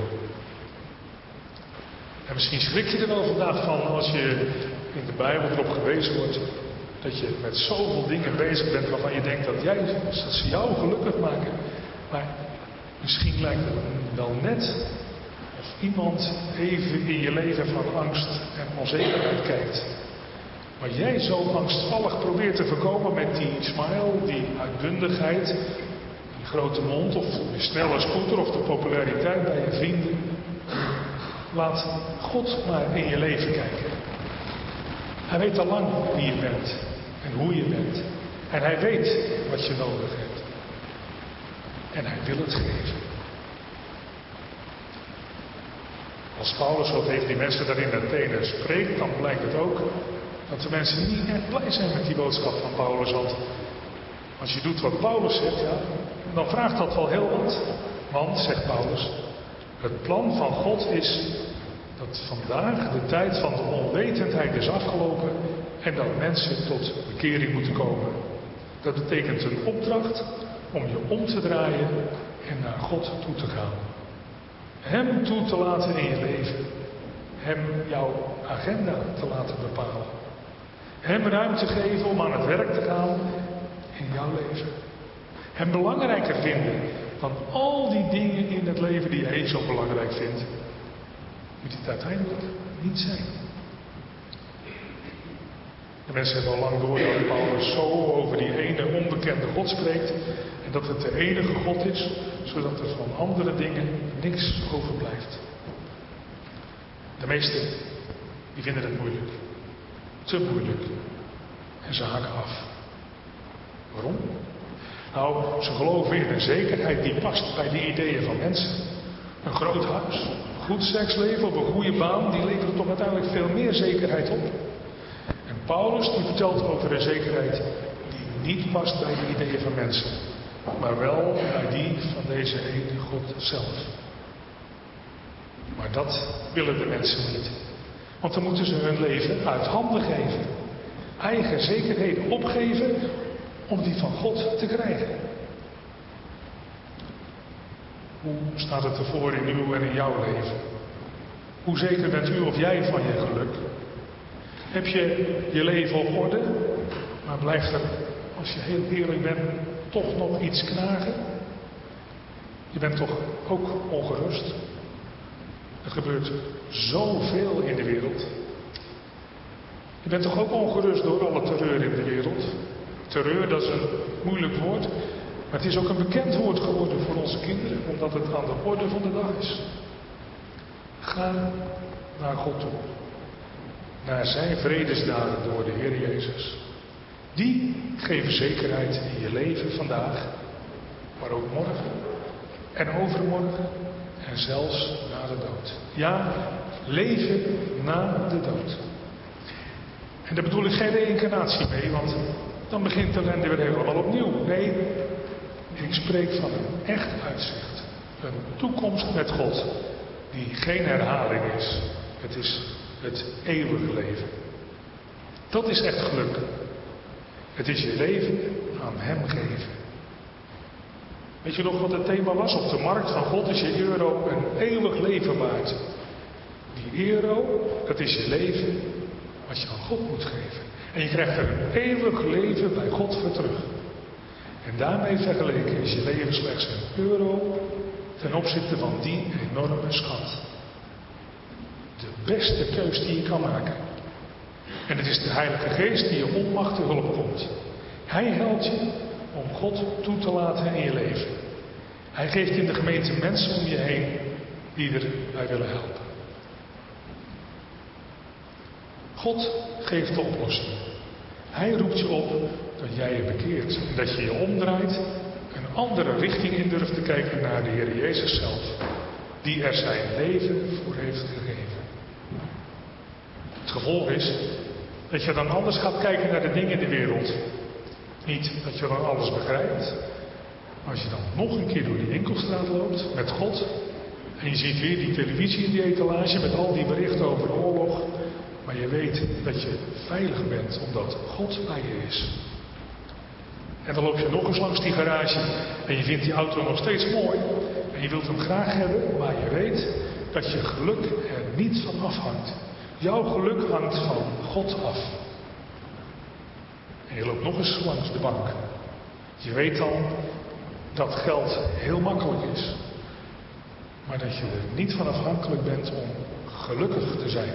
En misschien schrik je er wel vandaag van als je in de Bijbel erop gewezen wordt dat je met zoveel dingen bezig bent waarvan je denkt dat, jij, dat ze jou gelukkig maken. Maar misschien lijkt het wel net of iemand even in je leven van angst en onzekerheid kijkt. Maar jij zo angstvallig probeert te voorkomen met die smile, die uitbundigheid, die grote mond of die snelle scooter of de populariteit bij je vrienden. Laat God maar in je leven kijken. Hij weet al lang wie je bent en hoe je bent. En hij weet wat je nodig hebt. En hij wil het geven. Als Paulus zo tegen die mensen daar in Athene spreekt, dan blijkt het ook dat de mensen niet echt blij zijn met die boodschap van Paulus. Want als je doet wat Paulus zegt, ja, dan vraagt dat wel heel wat. Want, zegt Paulus, het plan van God is dat vandaag de tijd van de onwetendheid is afgelopen en dat mensen tot bekering moeten komen. Dat betekent een opdracht om je om te draaien en naar God toe te gaan. Hem toe te laten in je leven. Hem jouw agenda te laten bepalen. Hem ruimte geven om aan het werk te gaan in jouw leven. Hem belangrijker vinden dan al die dingen in het leven die jij zo belangrijk vindt. Moet het uiteindelijk niet zijn. De mensen hebben al lang door dat Paulus zo over die ene onbekende God spreekt. En dat het de enige God is, zodat er van andere dingen niks overblijft. De meesten, die vinden het moeilijk. Te moeilijk. En ze haken af. Waarom? Nou, ze geloven in een zekerheid die past bij de ideeën van mensen. Een groot huis, een goed seksleven of een goede baan, die leveren toch uiteindelijk veel meer zekerheid op. En Paulus die vertelt over een zekerheid die niet past bij de ideeën van mensen, maar wel bij die van deze ene God zelf. Maar dat willen de mensen niet. Want dan moeten ze hun leven uit handen geven. Eigen zekerheden opgeven om die van God te krijgen. Hoe staat het ervoor in uw en in jouw leven? Hoe zeker bent u of jij van je geluk? Heb je je leven op orde, maar blijft er, als je heel eerlijk bent, toch nog iets knagen? Je bent toch ook ongerust? Er gebeurt zoveel in de wereld. Je bent toch ook ongerust door alle terreur in de wereld? Terreur, dat is een moeilijk woord. Maar het is ook een bekend woord geworden voor onze kinderen, omdat het aan de orde van de dag is. Ga naar God toe. Naar zijn vredesdaden door de Heer Jezus. Die geven zekerheid in je leven vandaag, maar ook morgen en overmorgen en zelfs na de dood. Ja, leven na de dood. En daar bedoel ik geen reïncarnatie mee, want dan begint de ellende weer helemaal opnieuw. Nee, ik spreek van een echt uitzicht. Een toekomst met God die geen herhaling is. Het is het eeuwige leven. Dat is echt geluk. Het is je leven aan hem geven. Weet je nog wat het thema was? Op de markt van God is je euro een eeuwig leven waard. Die euro, dat is je leven wat je aan God moet geven. En je krijgt er een eeuwig leven bij God voor terug. En daarmee vergeleken is je leven slechts een euro ten opzichte van die enorme schat. De beste keus die je kan maken. En het is de Heilige Geest die je onmacht te hulp komt. Hij helpt je om God toe te laten in je leven. Hij geeft in de gemeente mensen om je heen die erbij willen helpen. God geeft de oplossing. Hij roept je op dat jij je bekeert. En dat je je omdraait, een andere richting in durft te kijken naar de Heer Jezus zelf. Die er zijn leven voor heeft gegeven. Het gevolg is dat je dan anders gaat kijken naar de dingen in de wereld. Niet dat je dan alles begrijpt. Maar als je dan nog een keer door die winkelstraat loopt met God. En je ziet weer die televisie in die etalage met al die berichten over de oorlog. Maar je weet dat je veilig bent omdat God bij je is. En dan loop je nog eens langs die garage. En je vindt die auto nog steeds mooi. En je wilt hem graag hebben. Maar je weet dat je geluk er niet van afhangt. Jouw geluk hangt van God af. En je loopt nog eens langs de bank. Je weet dan dat geld heel makkelijk is. Maar dat je er niet van afhankelijk bent om gelukkig te zijn.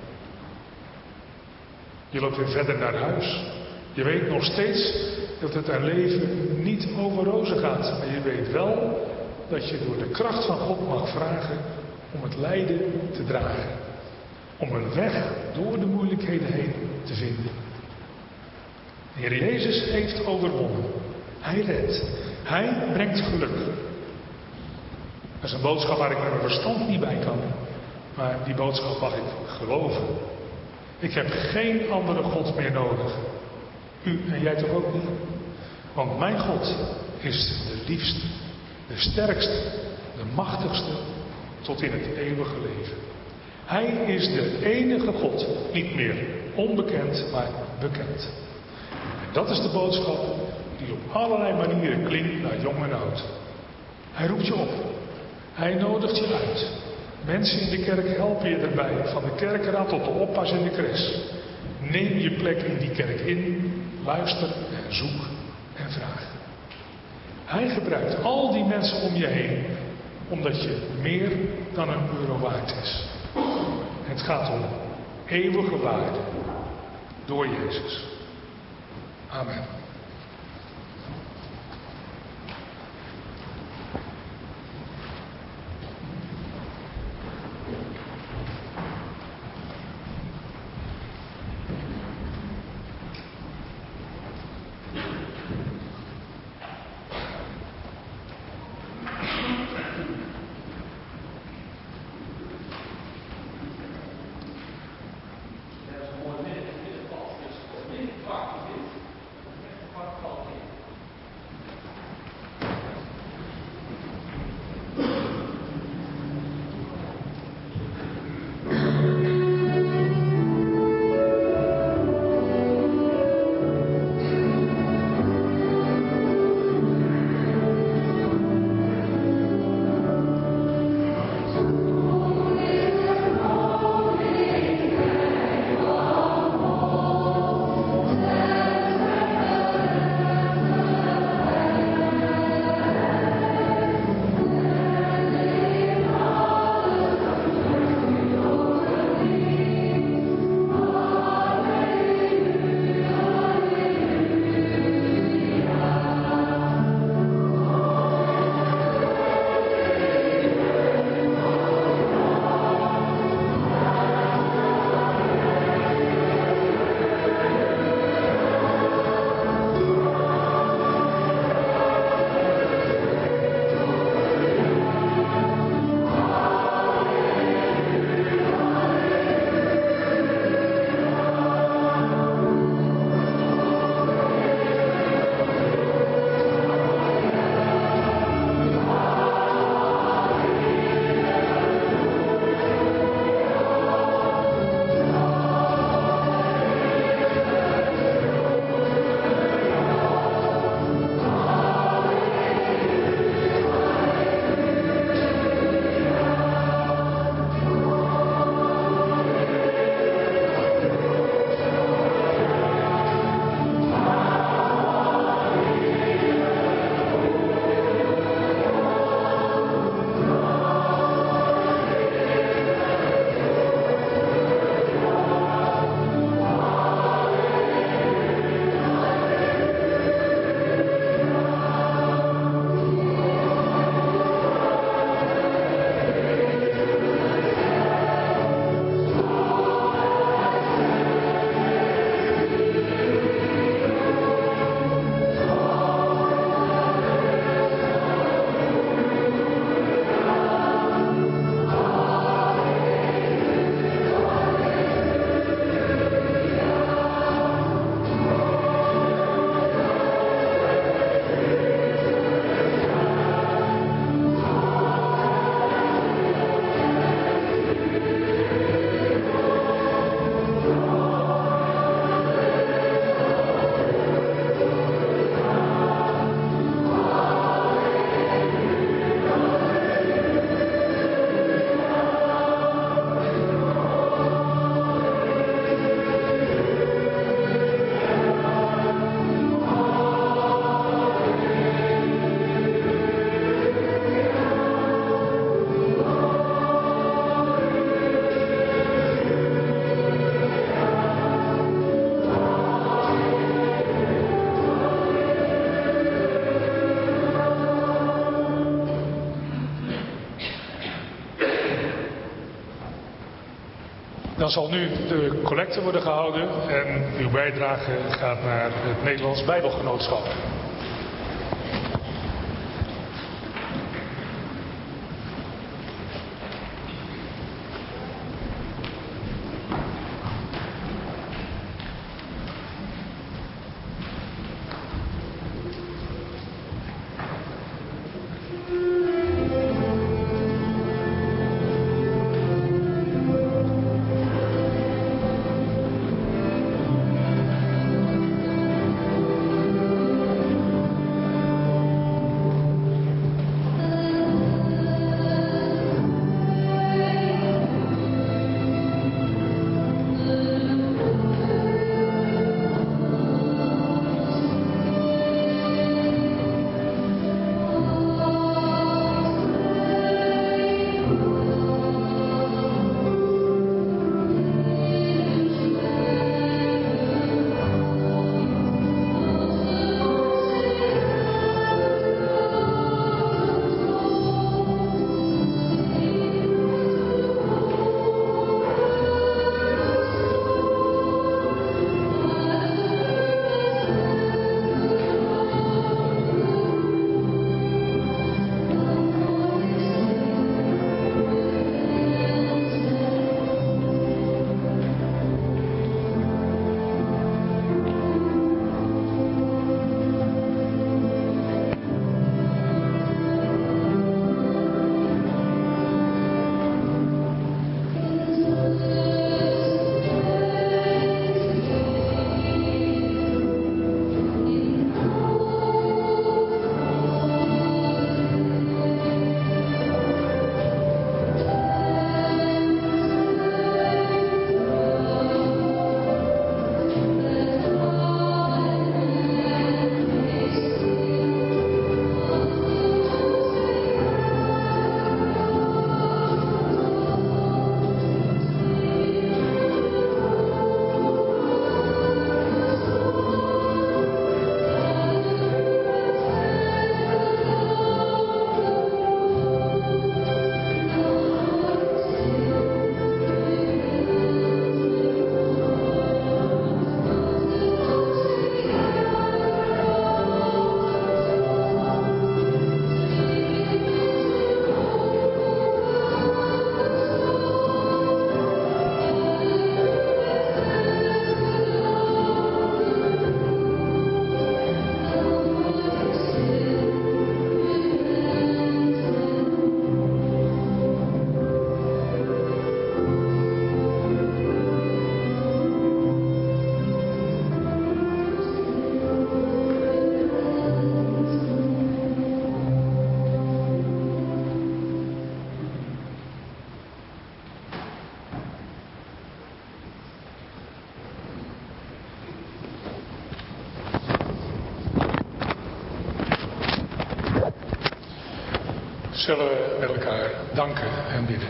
Je loopt weer verder naar huis. Je weet nog steeds dat het er leven niet over rozen gaat. Maar je weet wel dat je door de kracht van God mag vragen om het lijden te dragen. Om een weg door de moeilijkheden heen te vinden. De Heer Jezus heeft overwonnen. Hij redt. Hij brengt geluk. Dat is een boodschap waar ik met mijn verstand niet bij kan. Maar die boodschap mag ik geloven. Ik heb geen andere God meer nodig. U en jij toch ook niet? Want mijn God is de liefste, de sterkste, de machtigste tot in het eeuwige leven. Hij is de enige God, niet meer onbekend, maar bekend. En dat is de boodschap die op allerlei manieren klinkt naar jong en oud. Hij roept je op. Hij nodigt je uit. Mensen in de kerk helpen je erbij, van de kerkraad tot de oppas in de cres. Neem je plek in die kerk in, luister en zoek en vraag. Hij gebruikt al die mensen om je heen, omdat je meer dan een euro waard is. Het gaat om eeuwige waarde door Jezus. Amen. Dan zal nu de collecte worden gehouden en uw bijdrage gaat naar het Nederlands Bijbelgenootschap. Zullen we met elkaar danken en bidden.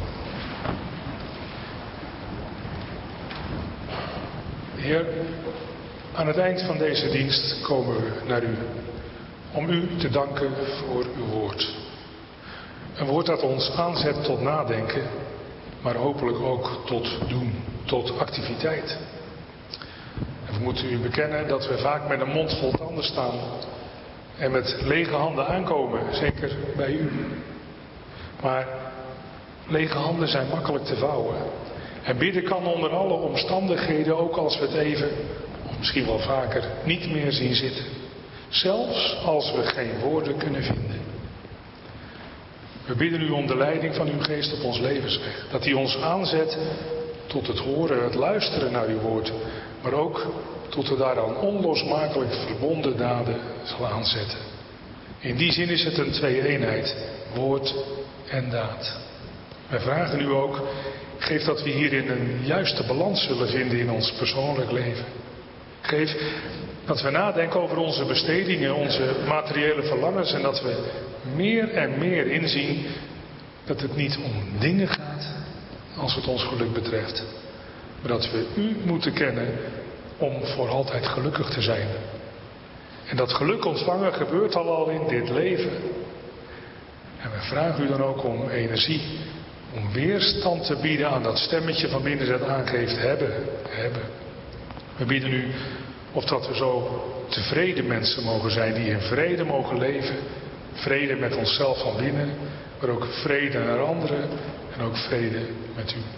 Heer, aan het eind van deze dienst komen we naar u om u te danken voor uw woord. Een woord dat ons aanzet tot nadenken, maar hopelijk ook tot doen, tot activiteit. En we moeten u bekennen dat we vaak met een mond vol tanden staan en met lege handen aankomen, zeker bij u. Maar lege handen zijn makkelijk te vouwen. En bidden kan onder alle omstandigheden, ook als we het even, of misschien wel vaker, niet meer zien zitten. Zelfs als we geen woorden kunnen vinden. We bidden u om de leiding van uw geest op ons levensweg. Dat hij ons aanzet tot het horen, het luisteren naar uw woord. Maar ook tot de daaraan onlosmakelijk verbonden daden zal aanzetten. In die zin is het een twee-eenheid, woord en daad. Wij vragen u ook, geef dat we hierin een juiste balans zullen vinden in ons persoonlijk leven. Geef dat we nadenken over onze bestedingen, onze materiële verlangens en dat we meer en meer inzien dat het niet om dingen gaat als het ons geluk betreft. Maar dat we u moeten kennen om voor altijd gelukkig te zijn. En dat geluk ontvangen gebeurt al al in dit leven. En we vragen u dan ook om energie Om weerstand te bieden aan dat stemmetje van binnen dat aangeeft hebben, hebben. We bieden u opdat we zo tevreden mensen mogen zijn die in vrede mogen leven. Vrede met onszelf van binnen, maar ook vrede naar anderen en ook vrede met u.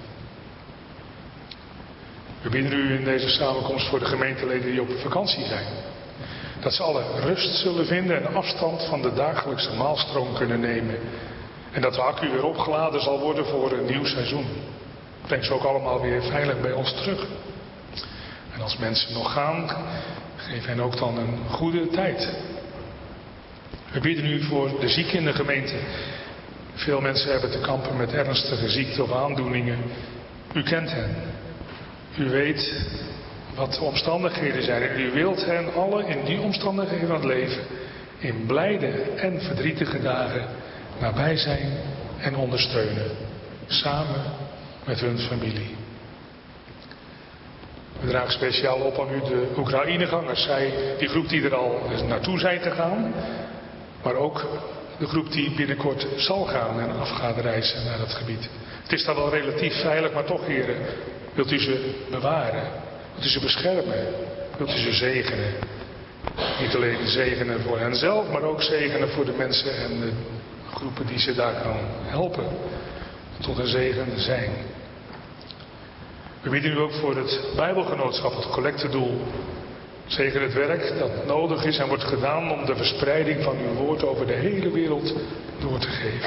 We bidden u in deze samenkomst voor de gemeenteleden die op vakantie zijn. Dat ze alle rust zullen vinden en afstand van de dagelijkse maalstroom kunnen nemen. En dat de accu weer opgeladen zal worden voor een nieuw seizoen. Breng ze ook allemaal weer veilig bij ons terug. En als mensen nog gaan, geef hen ook dan een goede tijd. We bidden u voor de zieken in de gemeente. Veel mensen hebben te kampen met ernstige ziekten of aandoeningen. U kent hen. U weet wat de omstandigheden zijn. En u wilt hen alle in die omstandigheden van het leven, in blijde en verdrietige dagen, nabij zijn en ondersteunen. Samen met hun familie. We dragen speciaal op aan u de Oekraïnegangers. Zij, die groep die er al naartoe zijn te gaan. Maar ook de groep die binnenkort zal gaan en af gaat reizen naar dat gebied. Het is dan wel relatief veilig, maar toch, heren, wilt u ze bewaren? Wilt u ze beschermen? Wilt u ze zegenen? Niet alleen zegenen voor henzelf, maar ook zegenen voor de mensen en de groepen die ze daar gaan helpen. Tot een zegen zijn. We bidden u ook voor het Bijbelgenootschap, het collectedoel. Zegen het werk dat nodig is en wordt gedaan om de verspreiding van uw woord over de hele wereld door te geven.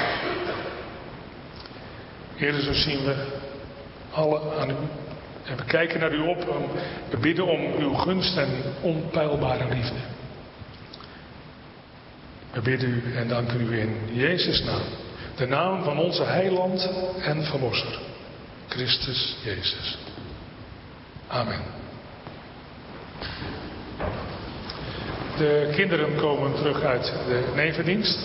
Heer, zo zien we alle aan u. En we kijken naar u op. We bidden om uw gunst en onpeilbare liefde. We bidden u en danken u in Jezus' naam. De naam van onze heiland en verlosser. Christus Jezus. Amen. De kinderen komen terug uit de nevendienst.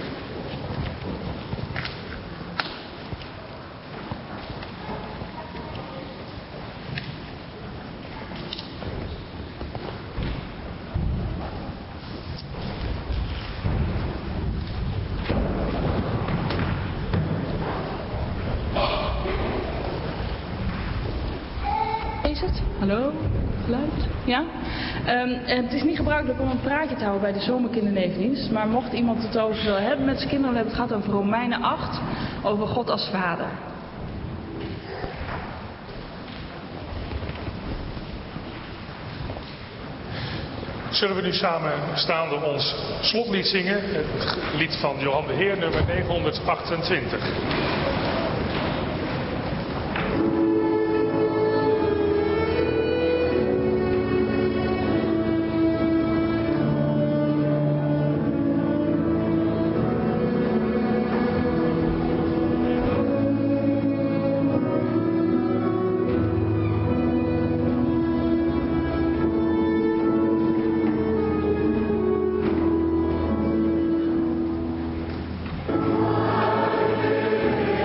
Hallo, geluid? Ja? Um, het is niet gebruikelijk om een praatje te houden bij de zomerkindernevendienst. Maar mocht iemand het over willen hebben met zijn kinderen, dan hebben we het gehad over Romeinen acht. Over God als Vader. Zullen we nu samen staande ons slotlied zingen? Het lied van Johan de Heer, nummer negenhonderdachtentwintig. Alleluia.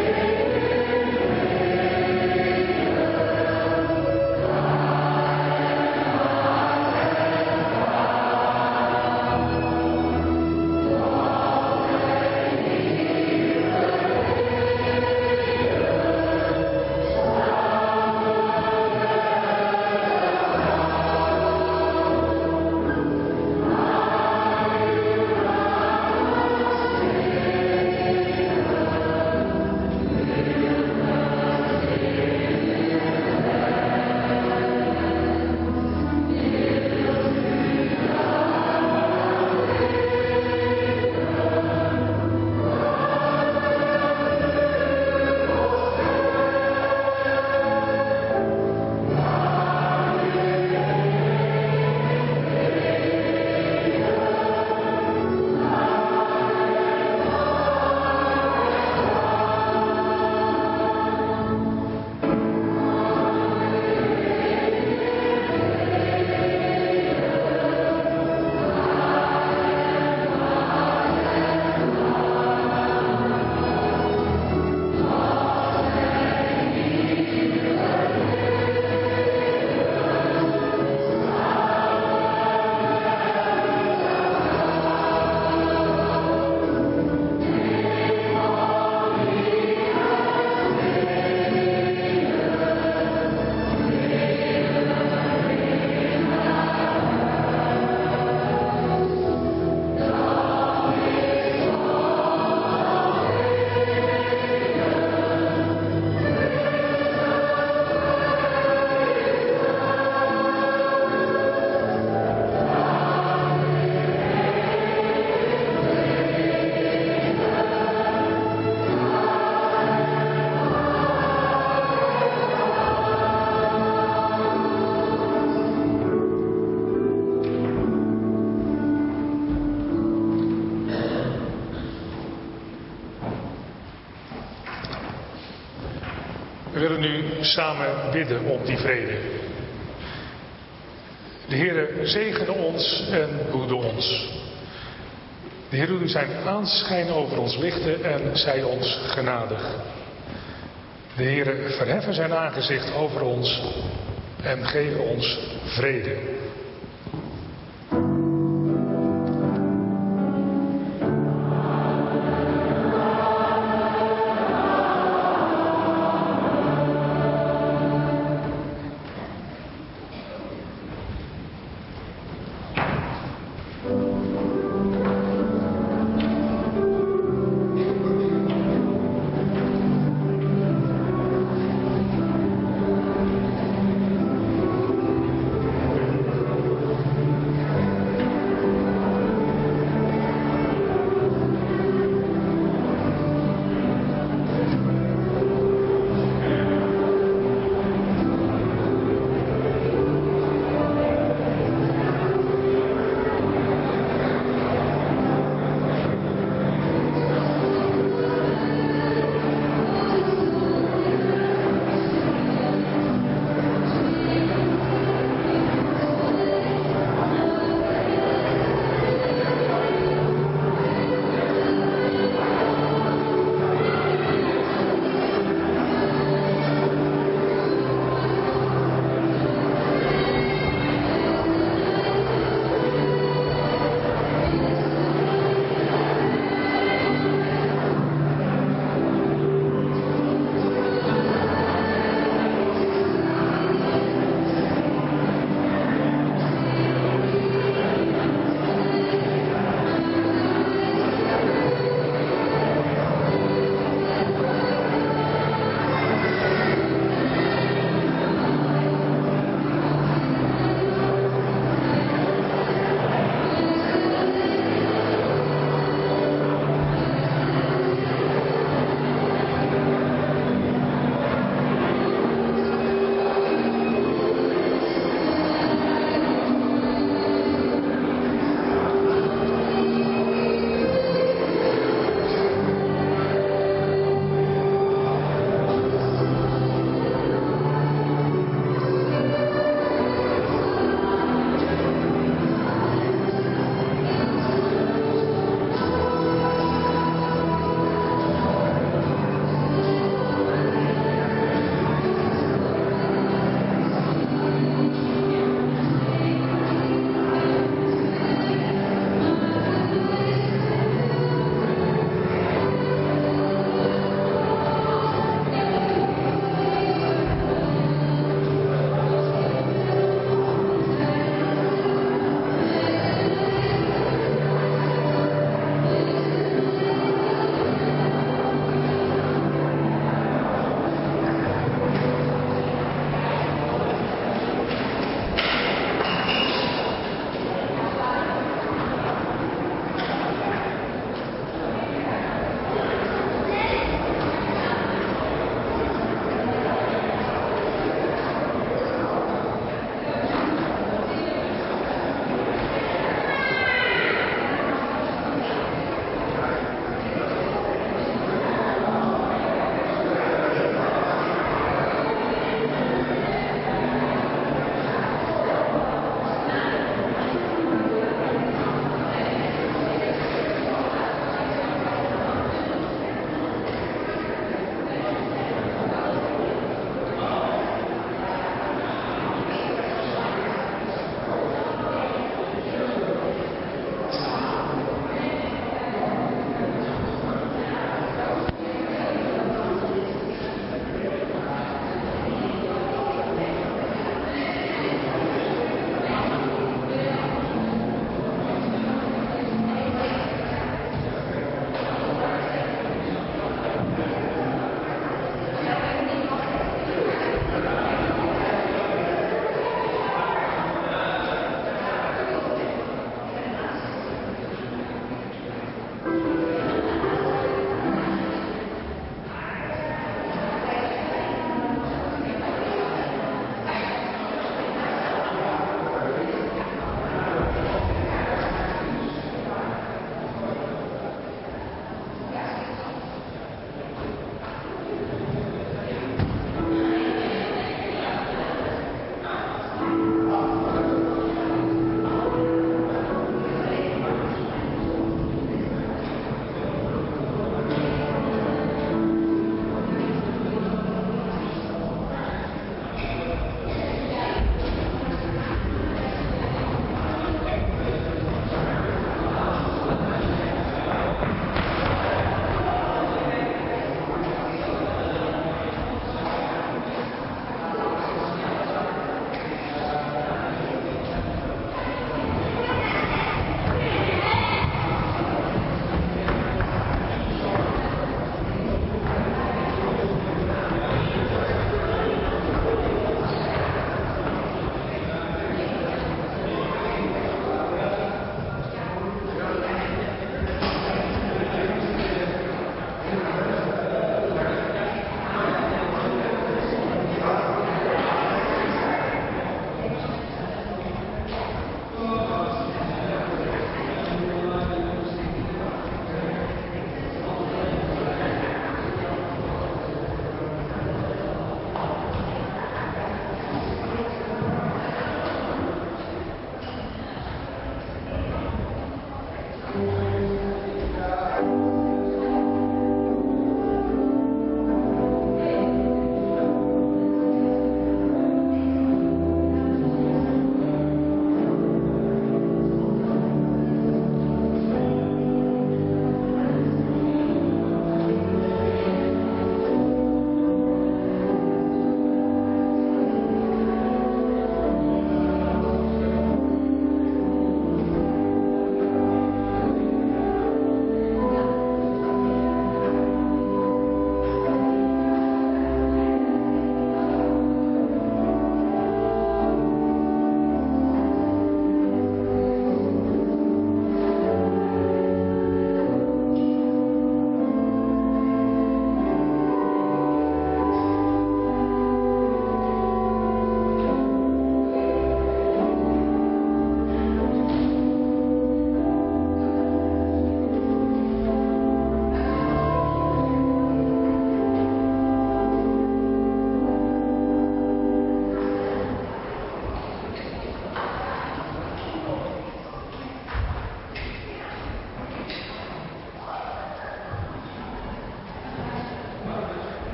nu samen bidden om die vrede. De Heere zegene ons en behoede ons. De Heer doet u zijn aanschijn over ons lichten en zij ons genadig. De Heere verheffen zijn aangezicht over ons en geven ons vrede.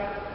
Ja.